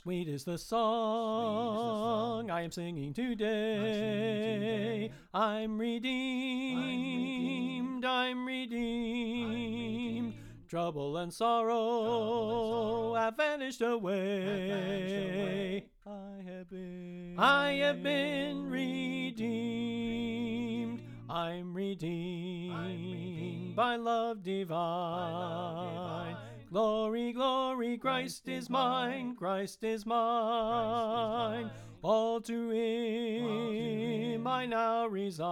Sweet is the song I am singing today. I'm redeemed, I'm redeemed. Trouble and sorrow have vanished away. I have been redeemed. I'm redeemed by love divine. Glory, glory, Christ is mine, Christ is mine. All to him I now resign.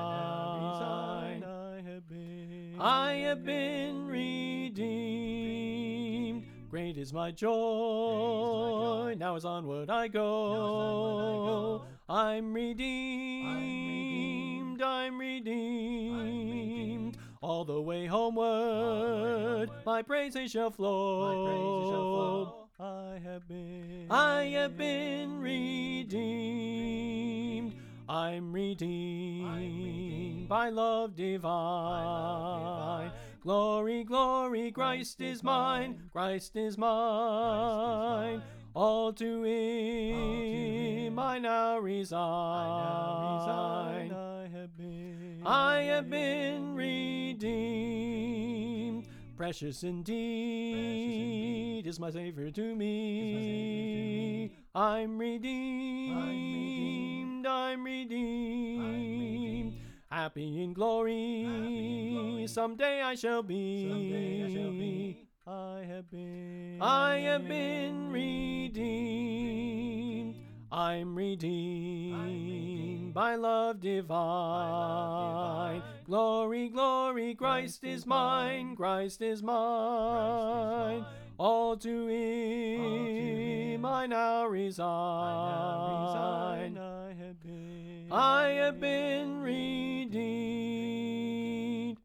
I have been redeemed. Great is my joy. Now as onward I go. I'm redeemed. I'm redeemed. All the way homeward, my praises shall flow. I have been redeemed. I'm redeemed by love divine. Glory, glory, Christ is mine, Christ is mine. All to him I now resign. I have been redeemed. Precious indeed is my Savior to me. I'm redeemed, I'm redeemed. Happy in glory, someday I shall be. I have been redeemed. I'm redeemed by love divine. Glory, glory, Christ is mine, Christ is mine. All to him I now resign. I have been redeemed.